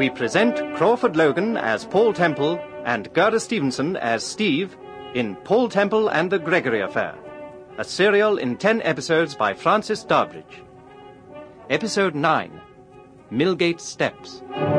we present Crawford Logan as Paul Temple and Gerda Stevenson as Steve in Paul Temple and the Gregory Affair, a serial in 10 episodes by Francis Darbridge. Episode 9, Millgate Steps.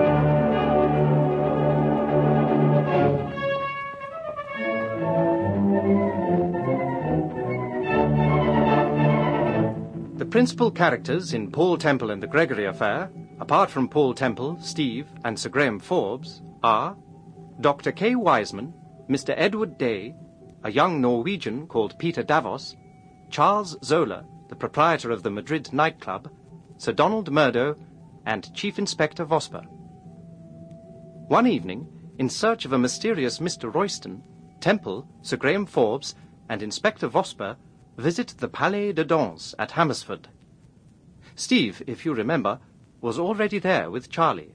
The principal characters in Paul Temple and the Gregory Affair, apart from Paul Temple, Steve, and Sir Graham Forbes, are Dr. K. Wiseman, Mr. Edward Day, a young Norwegian called Peter Davos, Charles Zola, the proprietor of the Madrid nightclub, Sir Donald Murdo, and Chief Inspector Vosper. One evening, in search of a mysterious Mr. Royston, Temple, Sir Graham Forbes, and Inspector Vosper visit the Palais de Danse at Hammersford. Steve, if you remember, was already there with Charlie.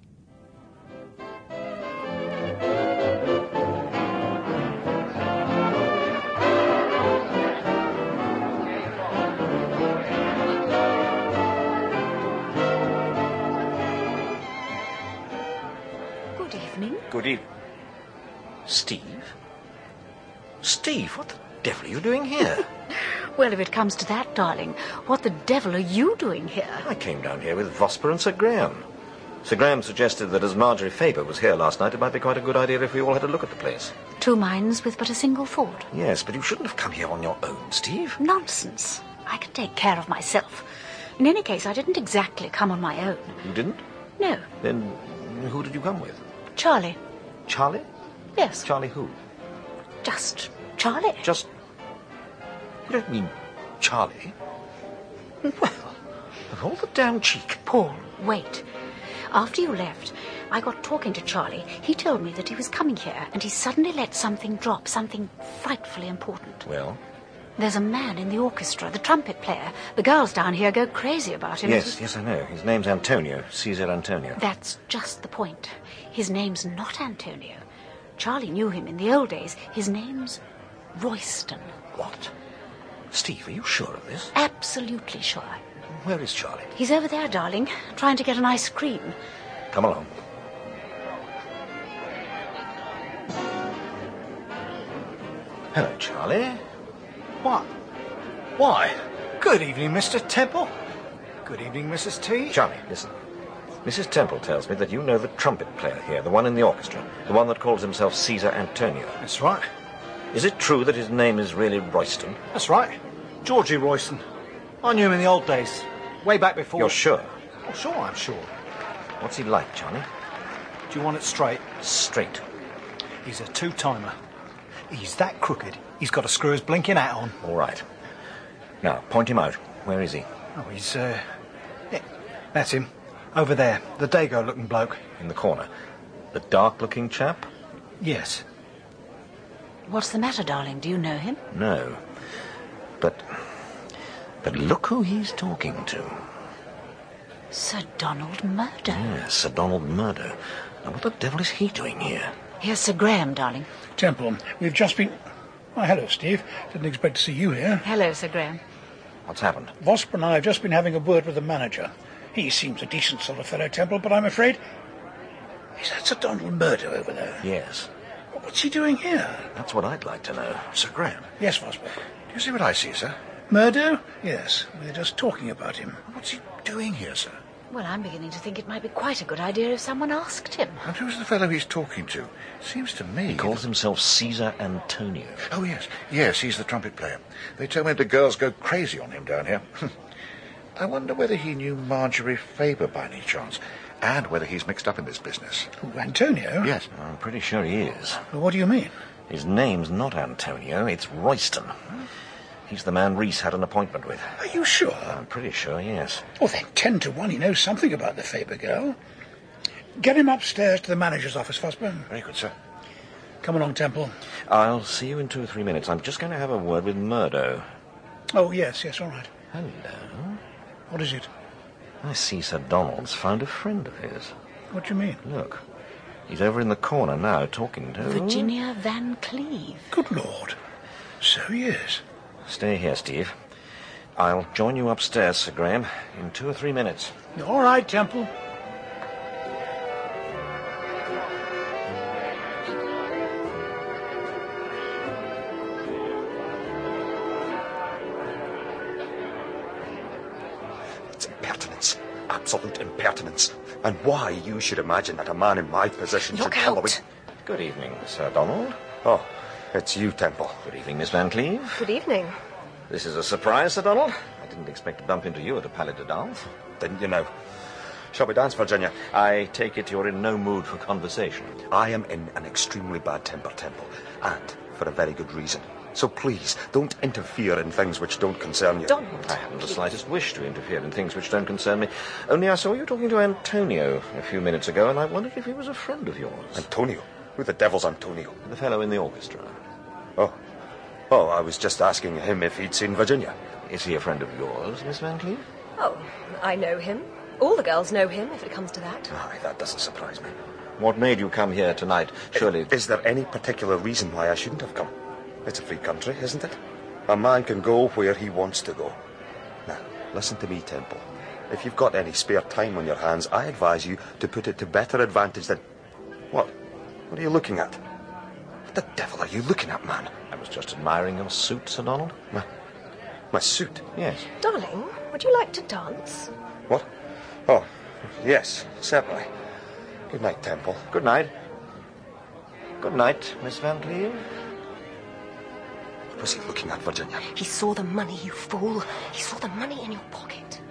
Good evening. Good evening. Steve? Steve, what the devil are you doing here? Well, if it comes to that, darling, what the devil are you doing here? I came down here with Vosper and Sir Graham. Sir Graham suggested that as Marjorie Faber was here last night, it might be quite a good idea if we all had a look at the place. Two minds with but a single thought. Yes, but you shouldn't have come here on your own, Steve. Nonsense. I can take care of myself. In any case, I didn't exactly come on my own. You didn't? No. Then who did you come with? Charlie. Charlie? Yes. Charlie who? Just Charlie. Just... You don't mean Charlie? Well, of all the damn cheek. Paul, wait. After you left, I got talking to Charlie. He told me that he was coming here, and he suddenly let something drop, something frightfully important. Well? There's a man in the orchestra, the trumpet player. The girls down here go crazy about him. Yes, I know. His name's Antonio, Caesar Antonio. That's just the point. His name's not Antonio. Charlie knew him in the old days. His name's Royston. What? Steve, are you sure of this? Absolutely sure. Where is Charlie? He's over there, darling, trying to get an ice cream. Come along. Hello, Charlie. What? Why? Good evening, Mr. Temple. Good evening, Mrs. T. Charlie, listen. Mrs. Temple tells me that you know the trumpet player here, the one in the orchestra, the one that calls himself Caesar Antonio. That's right. Is it true that his name is really Royston? That's right. Georgie Royston. I knew him in the old days. Way back before... You're sure? Oh, sure, I'm sure. What's he like, Charlie? Do you want it straight? Straight. He's a two-timer. He's that crooked, he's got to screw his blinking hat on. All right. Now, point him out. Where is he? Oh, he's, yeah, that's him. Over there, the Dago-looking bloke. In the corner. The dark-looking chap? Yes. What's the matter, darling? Do you know him? No. But look who he's talking to. Sir Donald Murdo. Yes, Sir Donald Murdo. Now, what the devil is he doing here? Here's Sir Graham, darling. Temple, we've just been... Oh, hello, Steve. Didn't expect to see you here. Hello, Sir Graham. What's happened? Vosper and I have just been having a word with the manager. He seems a decent sort of fellow, Temple, but I'm afraid... Is that Sir Donald Murdo over there? Yes. What's he doing here? That's what I'd like to know. Sir Graham, Yes, Vosper. do you see what I see, sir? Murdo? Yes, we're just talking about him. What's he doing here, sir? Well, I'm beginning to think it might be quite a good idea if someone asked him. And who's the fellow he's talking to? Seems to me... He calls himself Caesar Antonio. Oh, yes. Yes, he's the trumpet player. They tell me the girls go crazy on him down here. I wonder whether he knew Marjorie Faber by any chance, and whether he's mixed up in this business. Who, Antonio? Yes. I'm pretty sure he is. Well, what do you mean? His name's not Antonio, it's Royston. He's the man Reese had an appointment with. Are you sure? I'm pretty sure, yes. Well, then 10 to 1 he knows something about the Faber girl. Get him upstairs to the manager's office, Vosper. Very good, sir. Come along, Temple. I'll see you in 2 or 3 minutes. I'm just going to have a word with Murdo. Oh, yes, all right. Hello. What is it? I see Sir Donald's found a friend of his. What do you mean? Look, he's over in the corner now talking to... Virginia Van Cleve. Good Lord. So he is. Stay here, Steve. I'll join you upstairs, Sir Graham, in 2 or 3 minutes. All right, Temple. absolute impertinence. And why you should imagine that a man in my position should Look out! follow... Good evening, Sir Donald. Oh, it's you, Temple. Good evening, Miss Van Cleve. Good evening. This is a surprise, Sir Donald. I didn't expect to bump into you at a Palais de Danse. Didn't you know? Shall we dance, Virginia? I take it you're in no mood for conversation. I am in an extremely bad temper, Temple, and for a very good reason. So please, don't interfere in things which don't concern you. Donald. I haven't the slightest wish to interfere in things which don't concern me. Only I saw you talking to Antonio a few minutes ago, and I wondered if he was a friend of yours. Antonio? Who the devil's Antonio? The fellow in the orchestra. Oh, I was just asking him if he'd seen Virginia. Is he a friend of yours, Miss Van Cleve? Oh, I know him. All the girls know him, if it comes to that. Aye, that doesn't surprise me. What made you come here tonight? Surely... Is there any particular reason why I shouldn't have come? It's a free country, isn't it? A man can go where he wants to go. Now, listen to me, Temple. If you've got any spare time on your hands, I advise you to put it to better advantage than... What? What are you looking at? What the devil are you looking at, man? I was just admiring your suit, Sir Donald. My suit? Yes. Darling, would you like to dance? What? Oh, yes, certainly. Good night, Temple. Good night. Good night, Miss Van Cleve. What was he looking at, Virginia? He saw the money, you fool. He saw the money in your pocket.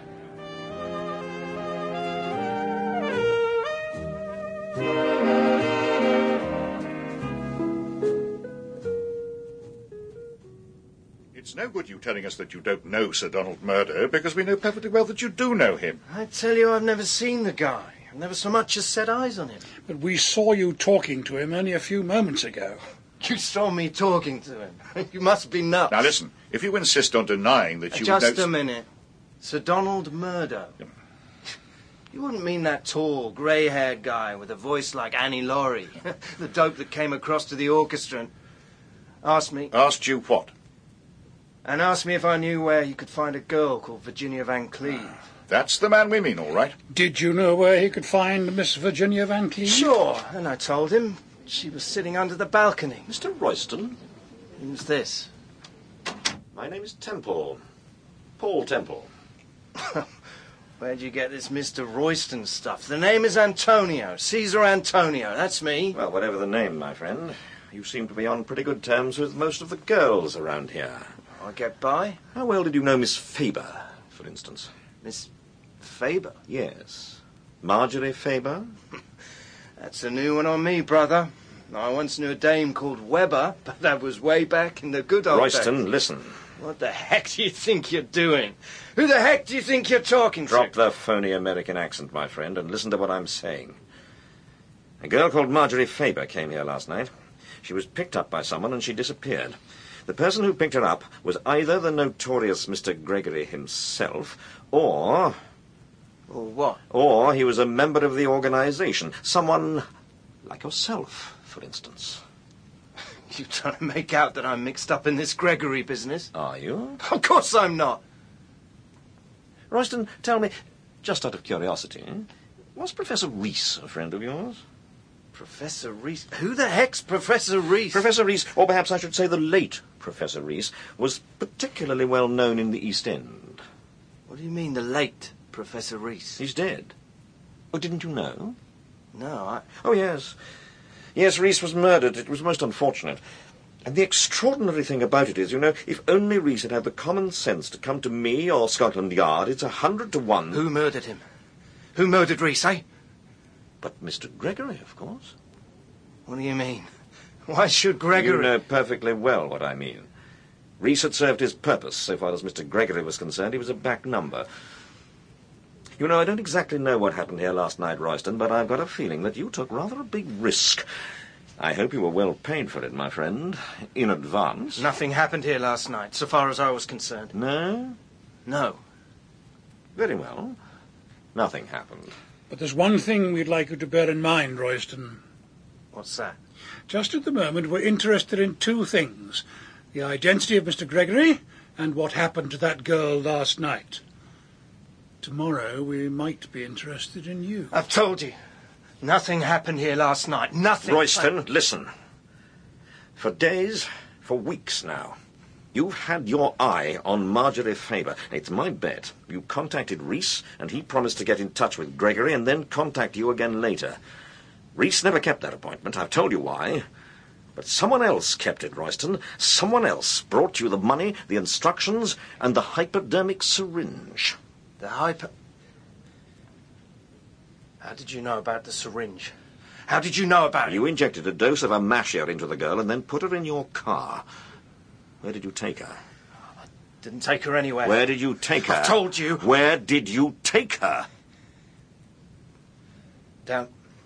It's no good you telling us that you don't know Sir Donald Murdo, because we know perfectly well that you do know him. I tell you, I've never seen the guy. I've never so much as set eyes on him. But we saw you talking to him only a few moments ago. You saw me talking to him. You must be nuts. Now listen, if you insist on denying that you... Just a minute. Sir Donald Murdo. You wouldn't mean that tall, grey-haired guy with a voice like Annie Laurie, the dope that came across to the orchestra and asked me... Asked you what? And asked me if I knew where you could find a girl called Virginia Van Cleve. That's the man we mean, all right. Did you know where he could find Miss Virginia Van Cleve? Sure, and I told him. She was sitting under the balcony. Mr. Royston? Who's this? My name is Temple. Paul Temple. Where'd you get this Mr. Royston stuff? The name is Antonio. Caesar Antonio. That's me. Well, whatever the name, my friend, you seem to be on pretty good terms with most of the girls around here. I get by. How well did you know Miss Faber, for instance? Miss Faber? Yes. Marjorie Faber? That's a new one on me, brother. I once knew a dame called Weber, but that was way back in the good old Royston, days. listen. What the heck do you think you're doing? Who the heck do you think you're talking to? Drop the phony American accent, my friend, and listen to what I'm saying. A girl called Marjorie Faber came here last night. She was picked up by someone and she disappeared. The person who picked her up was either the notorious Mr. Gregory himself, or what? Or he was a member of the organization. Someone like yourself, for instance. You trying to make out that I'm mixed up in this Gregory business? Are you? Of course I'm not. Royston, tell me, just out of curiosity, was Professor Reese a friend of yours? Professor Reese? Who the heck's Professor Reese? Professor Reese, or perhaps I should say the late Professor Reese, was particularly well known in the East End. What do you mean, the late Professor Reese? He's dead. Oh, didn't you know? No, Oh, yes. Yes, Reese was murdered. It was most unfortunate. And the extraordinary thing about it is, you know, if only Reese had had the common sense to come to me or Scotland Yard, it's 100 to 1. Who murdered him? Who murdered Reese, eh? But Mr. Gregory, of course. What do you mean? Why should Gregory... You know perfectly well what I mean. Reese had served his purpose. So far as Mr. Gregory was concerned, he was a back number. You know, I don't exactly know what happened here last night, Royston, but I've got a feeling that you took rather a big risk. I hope you were well paid for it, my friend, in advance. Nothing happened here last night, so far as I was concerned. No? No. Very well. Nothing happened. But there's one thing we'd like you to bear in mind, Royston. What's that? Just at the moment, we're interested in two things. The identity of Mr. Gregory and what happened to that girl last night. Tomorrow, we might be interested in you. I've told you. Nothing happened here last night. Nothing. Royston, listen. For days, for weeks now, You've had your eye on Marjorie Faber. It's my bet you contacted Reese, and he promised to get in touch with Gregory and then contact you again later. Reese never kept that appointment. I've told you why. But someone else kept it, Royston. Someone else brought you the money, the instructions, and the hypodermic syringe. How did you know about the syringe? How did you know about it? You injected a dose of Amascia into the girl and then put her in your car. Where did you take her? I didn't take her anywhere. Where did you take her? I told you. Where did you take her? Down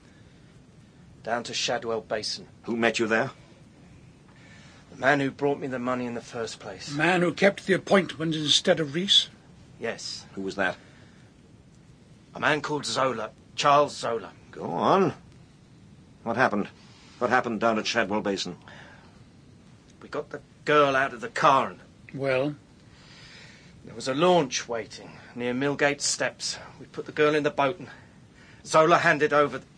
to Shadwell Basin. Who met you there? The man who brought me the money in the first place. The man who kept the appointment instead of Reese? Yes. Who was that? A man called Zola. Charles Zola. Go on. What happened? What happened down at Shadwell Basin? We got the girl out of the car and Well? there was a launch waiting near Millgate Steps. We put the girl in the boat and Zola handed over the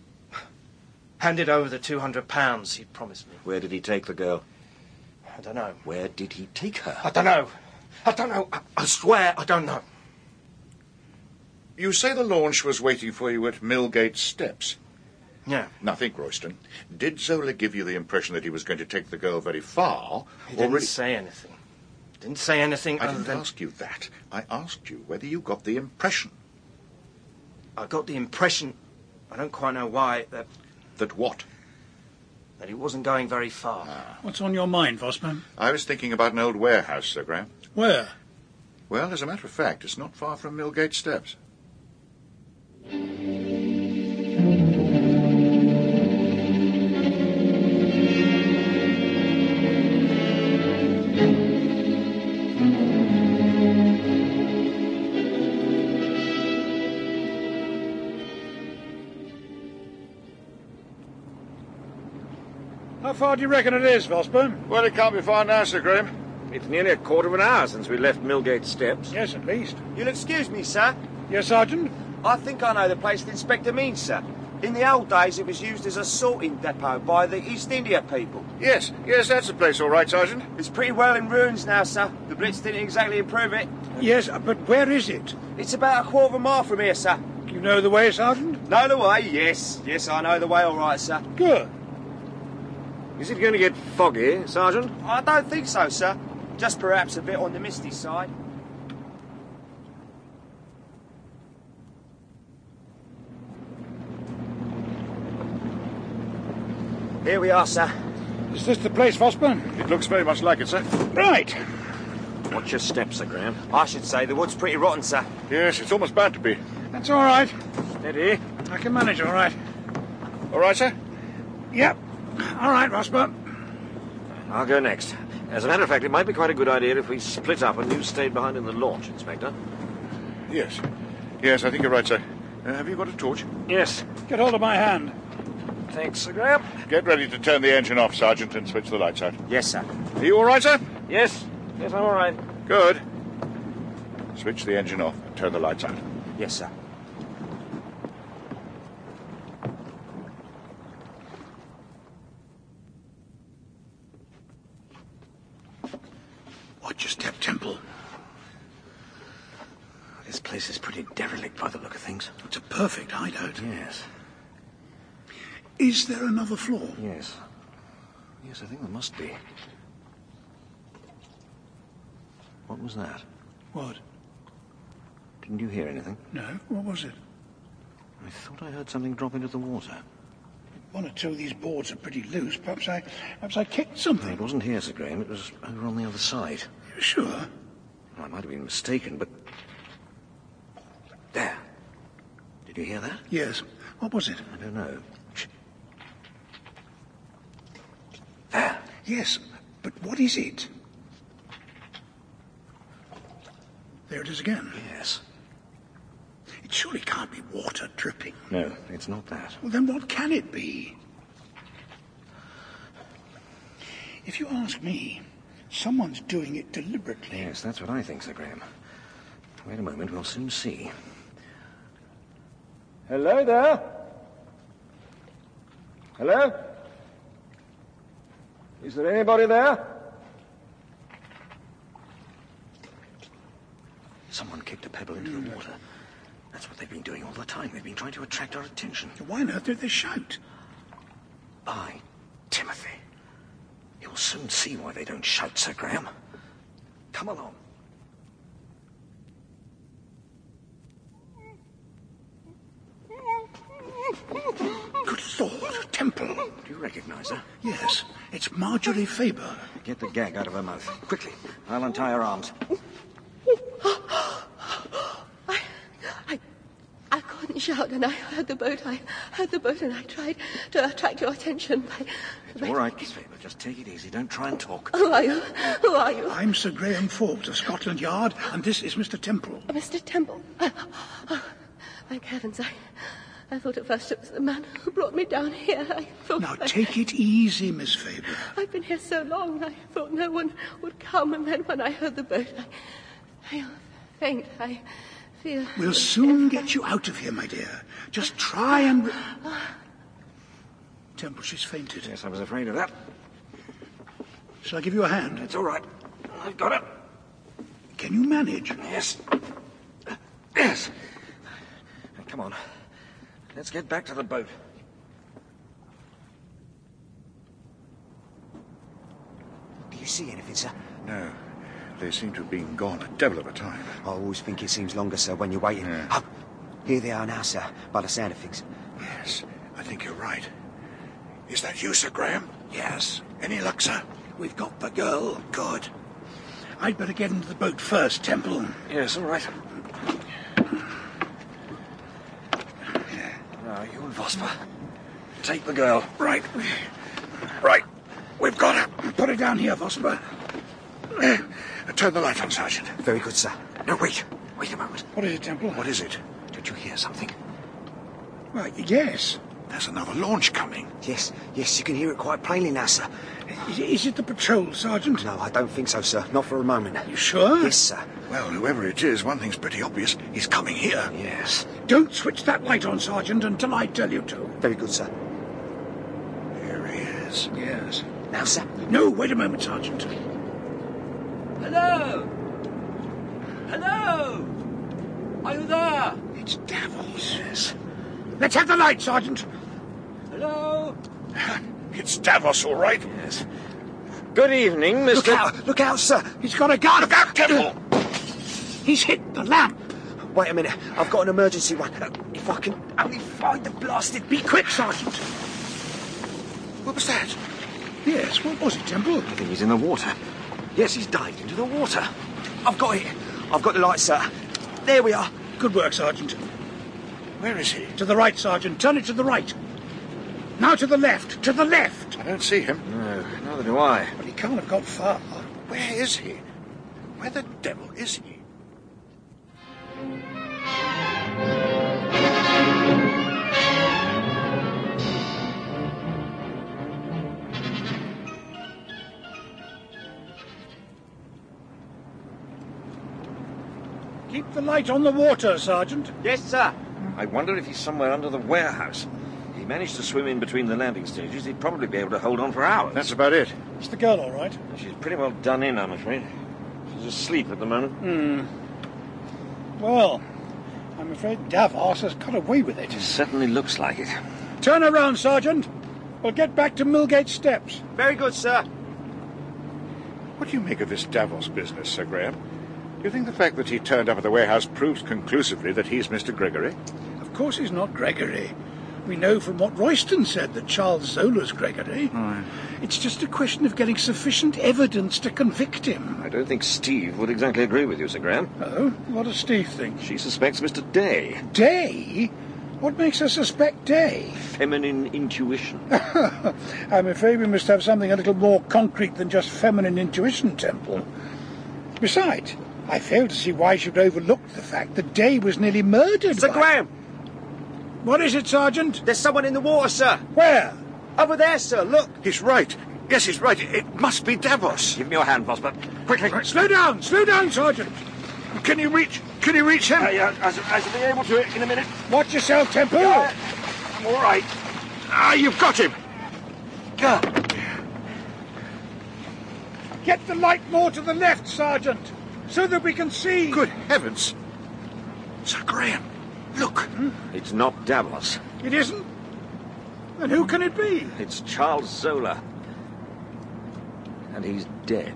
£200 he'd promised me. Where did he take the girl? I don't know. Where did he take her? I don't know. I swear I don't know. You say the launch was waiting for you at Millgate Steps. Yeah. Now think, Royston. Did Zola give you the impression that he was going to take the girl very far? He didn't say anything. Didn't say anything I other didn't than... ask you that. I asked you whether you got the impression. I got the impression, I don't quite know why, that That what? he wasn't going very far. What's on your mind, Vosper? I was thinking about an old warehouse, Sir Graham. Where? Well, as a matter of fact, it's not far from Millgate Steps. How far do you reckon it is, Vosper? Well, it can't be far now, Sir Graham. It's nearly a quarter of an hour since we left Millgate Steps. Yes, at least. You'll excuse me, sir. Yes, Sergeant? I think I know the place the inspector means, sir. In the old days, it was used as a sorting depot by the East India people. Yes, that's the place, all right, Sergeant. It's pretty well in ruins now, sir. The Blitz didn't exactly improve it. Yes, but where is it? It's about a quarter of a mile from here, sir. Do you know the way, Sergeant? Know the way? Yes. Yes, I know the way all right, sir. Good. Is it going to get foggy, Sergeant? I don't think so, sir. Just perhaps a bit on the misty side. Here we are, sir. Is this the place, Vosper? It looks very much like it, sir. Right. Watch your steps, Sir Graham. I should say the wood's pretty rotten, sir. Yes, it's almost bound to be. That's all right. Steady. I can manage all right. All right, sir? Yep. All right, Vosper. I'll go next. As a matter of fact, it might be quite a good idea if we split up and you stayed behind in the launch, Inspector. Yes. Yes, I think you're right, sir. Have you got a torch? Yes. Get hold of my hand. Thanks, Sir Graham. Get ready to turn the engine off, Sergeant, and switch the lights out. Yes, sir. Are you all right, sir? Yes. Yes, I'm all right. Good. Switch the engine off and turn the lights out. Yes, sir. Watch your step, Temple. This place is pretty derelict by the look of things. It's a perfect hideout. Yes. Is there another floor? Yes. Yes, I think there must be. What was that? What? Didn't you hear anything? No. What was it? I thought I heard something drop into the water. One or two of these boards are pretty loose. Perhaps I kicked No, something. it wasn't here, Sir Graham. It was over on the other side. You sure? Well, I might have been mistaken, but... There. Did you hear that? Yes. What was it? I don't know. Shh. There. Yes, but what is it? There it is again. Yes. It surely can't be water dripping. No, it's not that. Well, then what can it be? If you ask me, someone's doing it deliberately. Yes, that's what I think, Sir Graham. Wait a moment, we'll soon see. Hello there. Hello? Is there anybody there? Someone kicked a pebble into the water. That's what they've been doing all the time. They've been trying to attract our attention. Why on earth did they shout? By Timothy. You'll soon see why they don't shout, Sir Graham. Come along. Good Lord, Temple. Do you recognise her? Yes, it's Marjorie Faber. Get the gag out of her mouth. Quickly. I'll untie her arms. I couldn't shout, and I heard the boat. I heard the boat, and I tried to attract your attention. It's all right, Miss Faber. Just take it easy. Don't try and talk. Who are you? Who are you? I'm Sir Graham Forbes of Scotland Yard, and this is Mr. Temple. Mr. Temple. Oh, thank heavens. I thought at first it was the man who brought me down here. I thought... Now, take it easy, Miss Faber. I've been here so long, I thought no one would come, and then when I heard the boat, I feel faint. I feel... We'll soon get you out of here, my dear. Just try and... Temple, she's fainted. Yes, I was afraid of that. Shall I give you a hand? It's all right. I've got it. Can you manage? Yes. Yes. Come on. Let's get back to the boat. Do you see anything, sir? No. They seem to have been gone a devil of a time. I always think it seems longer, sir, when you're waiting. Yeah. Oh, here they are now, sir, by the sound of things. Yes, I think you're right. Is that you, Sir Graham? Yes. Any luck, sir? We've got the girl. Good. I'd better get into the boat first, Temple. Yes, all right. Now, you and Vosper, take the girl. Right. Right. We've got her. Put her down here, Vosper. Turn the light on, Sergeant. Very good, sir. No, wait. Wait a moment. What is it, Temple? What is it? Did you hear something? Well, yes. There's another launch coming. Yes, you can hear it quite plainly now, sir. Is it the patrol, Sergeant? No, I don't think so, sir. Not for a moment. You sure? Yes, sir. Well, whoever it is, one thing's pretty obvious. He's coming here. Yes. Don't switch that light on, Sergeant, until I tell you to. Very good, sir. Here he is. Yes. Now, sir. No, wait a moment, Sergeant. Hello? Hello? Are you there? It's Davos. Yes. Let's have the light, Sergeant. Hello? It's Davos, all right. Yes. Good evening, Mr... Look out, sir. He's got a gun. Look out, Temple! He's hit the lamp. Wait a minute. I've got an emergency one. If I can only find the blasted... Be quick, Sergeant. What was that? Yes, what was it, Temple? I think he's in the water. Yes, he's dived into the water. I've got it. I've got the light, sir. There we are. Good work, Sergeant. Where is he? To the right, Sergeant. Turn it to the right. Now to the left. To the left. I don't see him. No, neither do I. But he can't have got far. Where is he? Where the devil is he? Keep the light on the water, Sergeant. Yes, sir. I wonder if he's somewhere under the warehouse. If he managed to swim in between the landing stages, he'd probably be able to hold on for hours. That's about it. Is the girl all right? She's pretty well done in, I'm afraid. She's asleep at the moment. Well, I'm afraid Davos has got away with it. It certainly looks like it. Turn around, Sergeant. We'll get back to Millgate Steps. Very good, sir. What do you make of this Davos business, Sir Graham? Do you think the fact that he turned up at the warehouse proves conclusively that he's Mr. Gregory? Of course he's not Gregory. We know from what Royston said that Charles Zola's Gregory. It's just a question of getting sufficient evidence to convict him. I don't think Steve would exactly agree with you, Sir Graham. Oh? What does Steve think? She suspects Mr. Day. Day? What makes her suspect Day? Feminine intuition. I'm afraid we must have something a little more concrete than just feminine intuition, Temple. Besides, I fail to see why she'd overlook the fact that Day was nearly murdered. Sir Graham! What is it, Sergeant? There's someone in the water, sir. Where? Over there, sir. Look. He's right. Yes, he's right. It must be Davos. Give me your hand, Vosper. Quickly. Slow down, Sergeant. Can you reach him? Yeah, I shall be able to in a minute. Watch yourself, Temple. Yeah, I'm all right. You've got him. Get the light more to the left, Sergeant. so that we can see. Good heavens! Sir Graham, look! It's not Davos. It isn't? Then who can it be? It's Charles Zola. And he's dead.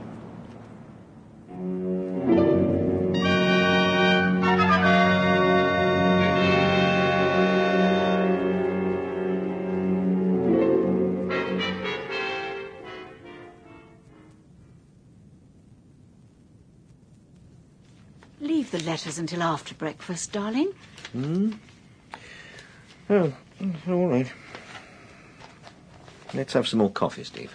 Leave the letters until after breakfast, darling. Oh, all right. Let's have some more coffee, Steve.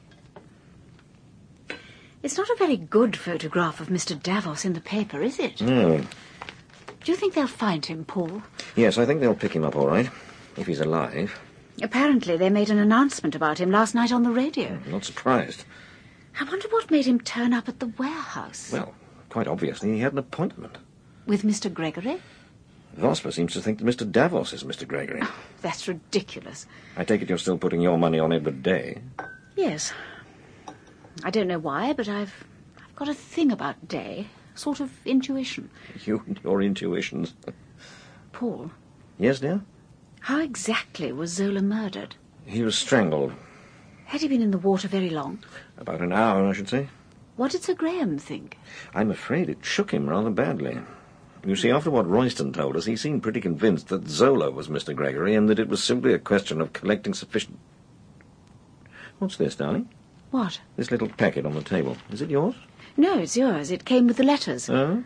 It's not a very good photograph of Mr. Davos in the paper, is it? No. Do you think they'll find him, Paul? Yes, I think they'll pick him up all right, if he's alive. Apparently they made an announcement about him last night on the radio. I'm not surprised. I wonder what made him turn up at the warehouse. Well, quite obviously he had an appointment. With Mr. Gregory? Vosper seems to think that Mr. Davos is Mr. Gregory. Oh, that's ridiculous. I take it you're still putting your money on Edward Day. Yes. I don't know why, but I've got a thing about Day. Sort of intuition. You and your intuitions. Paul? Yes, dear? How exactly was Zola murdered? He was strangled. Had he been in the water very long? About an hour, I should say. What did Sir Graham think? I'm afraid it shook him rather badly. You see, after what Royston told us, he seemed pretty convinced that Zola was Mr. Gregory and that it was simply a question of collecting sufficient... What's this, darling? What? This little packet on the table. Is it yours? No, it's yours. It came with the letters. Oh?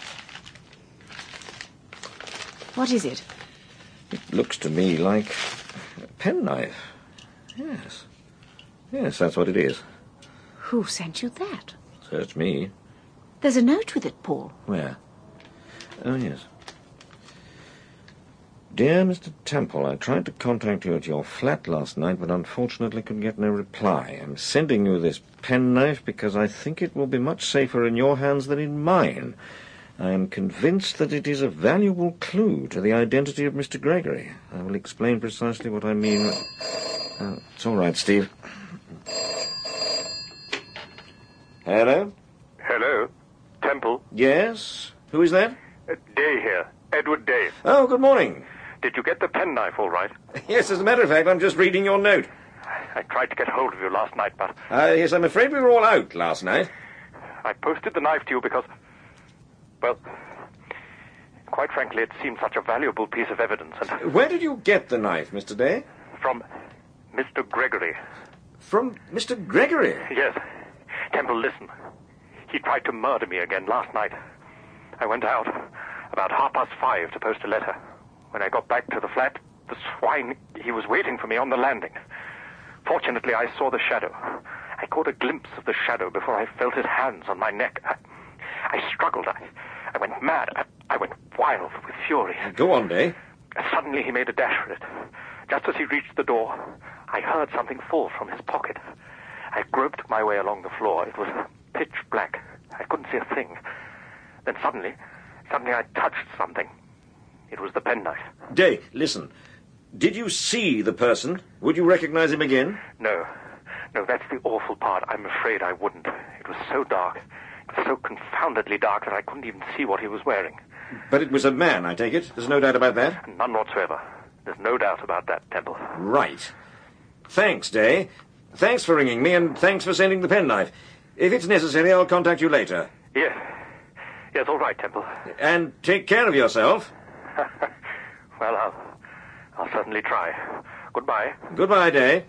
What is it? It looks to me like a penknife. Yes. Yes, that's what it is. Who sent you that? Search me. There's a note with it, Paul. Where? Oh, yes. Dear Mr. Temple, I tried to contact you at your flat last night, but unfortunately could get no reply. I'm sending you this penknife because I think it will be much safer in your hands than in mine. I am convinced that it is a valuable clue to the identity of Mr. Gregory. I will explain precisely what I mean. It's all right, Steve. Hello? Hello? Temple? Yes? Who is that? Day here. Edward Day. Oh, good morning. Did you get the penknife all right? Yes, as a matter of fact, I'm just reading your note. I tried to get hold of you last night, but... Yes, I'm afraid we were all out last night. I posted the knife to you because... Well, quite frankly, it seemed such a valuable piece of evidence, and... Where did you get the knife, Mr. Day? From Mr. Gregory. From Mr. Gregory? Yes. Temple, listen. He tried to murder me again last night. I went out about 5:30 to post a letter. When I got back to the flat, the swine, he was waiting for me on the landing. Fortunately, I saw the shadow. I caught a glimpse of the shadow before I felt his hands on my neck. I struggled. I went mad. I went wild with fury. Go on, Day. Suddenly, he made a dash for it. Just as he reached the door, I heard something fall from his pocket. I groped my way along the floor. It was pitch black. I couldn't see a thing. Then suddenly I touched something. It was the penknife. Day, listen. Did you see the person? Would you recognize him again? No, that's the awful part. I'm afraid I wouldn't. It was so dark. It was so confoundedly dark that I couldn't even see what he was wearing. But it was a man, I take it? There's no doubt about that? None whatsoever. There's no doubt about that, Temple. Right. Thanks, Day. Thanks for ringing me, and thanks for sending the penknife. If it's necessary, I'll contact you later. Yes, all right, Temple. And take care of yourself. Well, I'll certainly try. Goodbye. Goodbye, Day.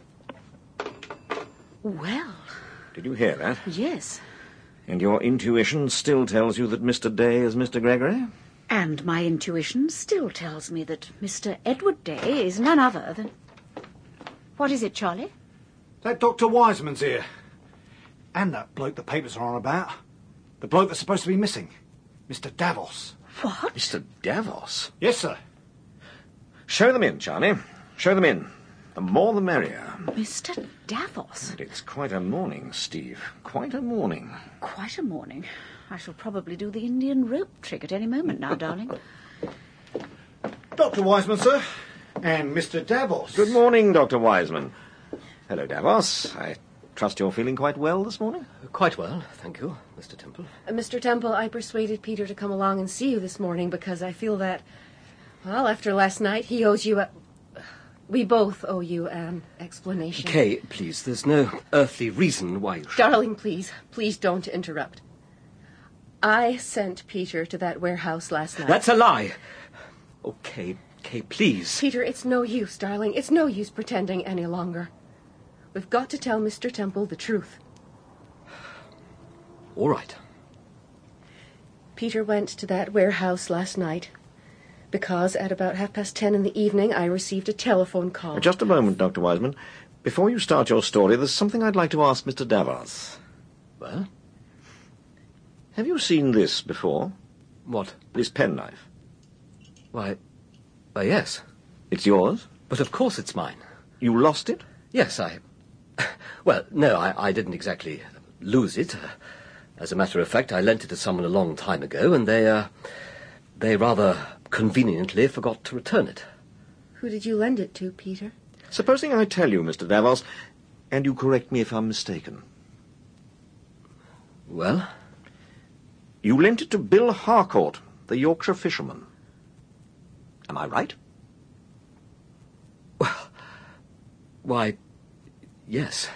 Well... Did you hear that? Yes. And your intuition still tells you that Mr. Day is Mr. Gregory? And my intuition still tells me that Mr. Edward Day is none other than... What is it, Charlie? That Dr. Wiseman's here. And that bloke the papers are on about. The bloke that's supposed to be missing. Mr. Davos. What? Mr. Davos? Yes, sir. Show them in, Charlie. Show them in. The more the merrier. Mr. Davos? And it's quite a morning, Steve. Quite a morning. Quite a morning. I shall probably do the Indian rope trick at any moment now, darling. Dr. Wiseman, sir. And Mr. Davos. Good morning, Dr. Wiseman. Hello, Davos. I trust you're feeling quite well this morning? Quite well, thank you, Mr. Temple. Mr. Temple, I persuaded Peter to come along and see you this morning because I feel that, well, after last night, he owes you a... We both owe you an explanation. Kay, please, there's no earthly reason why you should... Darling, please don't interrupt. I sent Peter to that warehouse last night. That's a lie! Oh, Kay, please. Peter, it's no use, darling. It's no use pretending any longer. We've got to tell Mr. Temple the truth. All right. Peter went to that warehouse last night because at about 10:30 in the evening I received a telephone call. Just a moment, Dr. Wiseman. Before you start your story, there's something I'd like to ask Mr. Davos. Well? Have you seen this before? What? This penknife. Why, yes. It's yours? But of course it's mine. You lost it? Yes, Well, no, I didn't exactly lose it. As a matter of fact, I lent it to someone a long time ago, and they rather conveniently forgot to return it. Who did you lend it to, Peter? Supposing I tell you, Mr. Davos, and you correct me if I'm mistaken. Well? You lent it to Bill Harcourt, the Yorkshire fisherman. Am I right? Well, why, yes.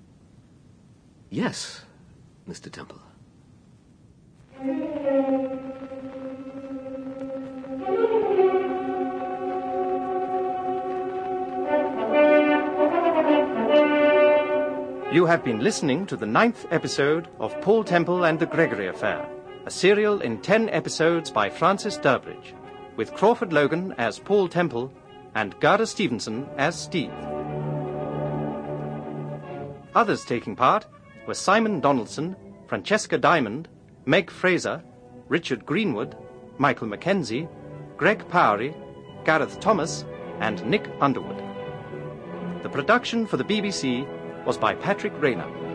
Yes, Mr. Temple. You have been listening to the 9th episode of Paul Temple and the Gregory Affair, a serial in 10 episodes by Francis Durbridge, with Crawford Logan as Paul Temple and Garda Stevenson as Steve. Others taking part were Simon Donaldson, Francesca Diamond, Meg Fraser, Richard Greenwood, Michael Mackenzie, Greg Powery, Gareth Thomas, and Nick Underwood. The production for the BBC was by Patrick Rayner.